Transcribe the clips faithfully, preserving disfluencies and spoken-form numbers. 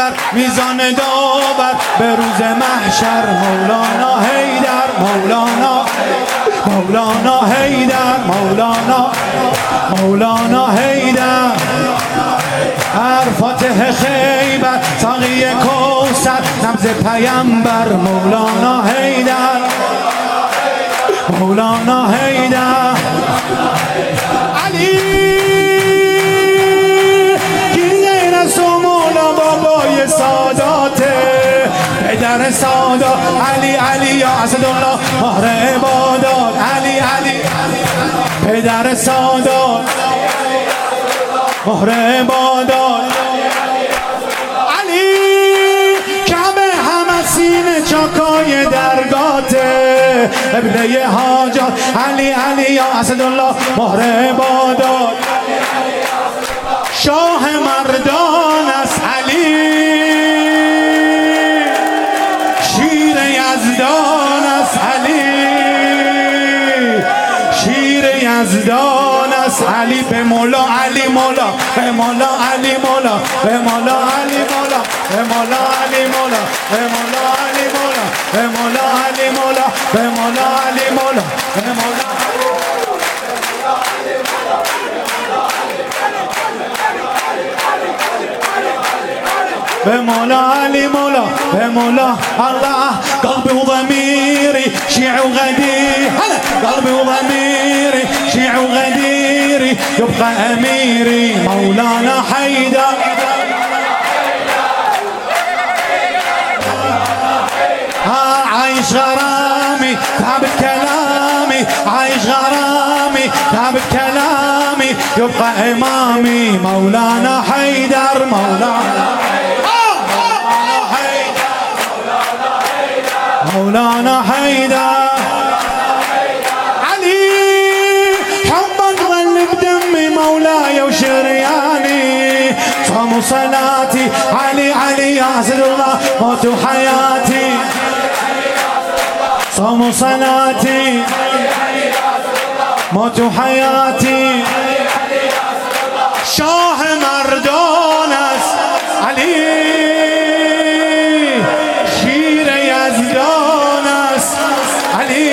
بر میزان داور به روز محشر. مولانا حیدر، مولانا مولانا حیدر، مولانا مولانا حیدر. هر فاتح خیبر ساقی کوثر نبض پیمبر. مولانا حیدر، مولانا حیدر. علی کی غیر از تو مولا بابای ساداته، پدر سادات. علی علی یا اسدالله مهر عبادات. علی علی پدر سادات مهر عبادات. علی کعبه همه سینه چاکای درگاته، قبله حاجات. علی علی یا اسدالله مهر عبادات. شاه مردان است علی، شیر یزدان است علی، شیر یزدان است علی. به مولا علی مولا، به مولا علی مولا، به مولا علی مولا، به مولا علی مولا، به مولا علی مولا، به مولا علی مولا، به مولا علی مولا، به مولا به مولا علی مولا، به مولا الله. قلبي وضميري شيع وغدير، قلبي وضميري شيع وغديري يبقى أميري مولانا حيدر. عايش غرامي تعب كلامي، عايش غرامي تعب كلامي يبقى إمامي مولانا حيدر. مولانا مولانا حيدر. علي حبك ظل بدمي مولاي وشرياني، صوم صلاتي علي علي يا اسد الله موت حياتي. صوم صلاتي موت حياتي. شاه مردان است علی، شیر یزدان است علی،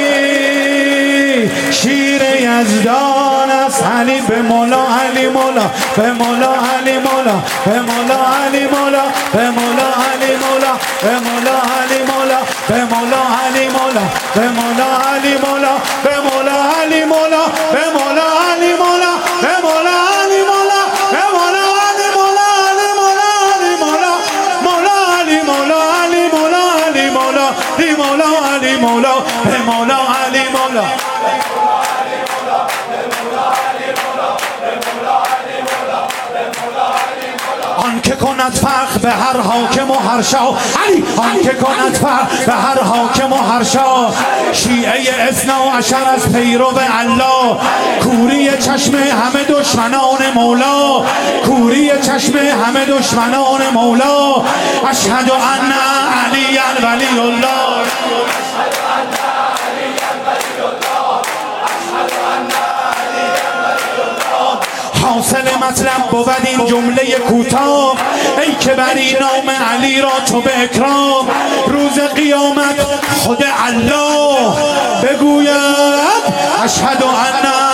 شیر یزدان است علی. به مولا علی مولا، به مولا علی مولا، به مولا علی مولا، به مولا علی مولا، به مولا علی مولا، به مولا علی مولا، به مولا علی مولا، به مولا علی مولا، به مولا علی مولا، به مولا علی مولا، به مولا علی مولا، علی مولا علی مولا، مولا علی مولا، علی مولا علی مولا، علی مولا علی مولا، به مولا علی مولا. آن که کند فخر به هر حاکم و هر شاه علی، آن که کند فخر به هر حاکم و هر شاه. شیعه اثنا عشر از پیرو الله، کوری چشم همه دشمنان مولا، کوری چشم همه دشمنان مولا. اشهد ان علی ولی الله، حاصل مطلب بود این جمله کوتاه، ای که بری نام علی را تو به اکرام. روز قیامت خود الله بگوید اشهد ان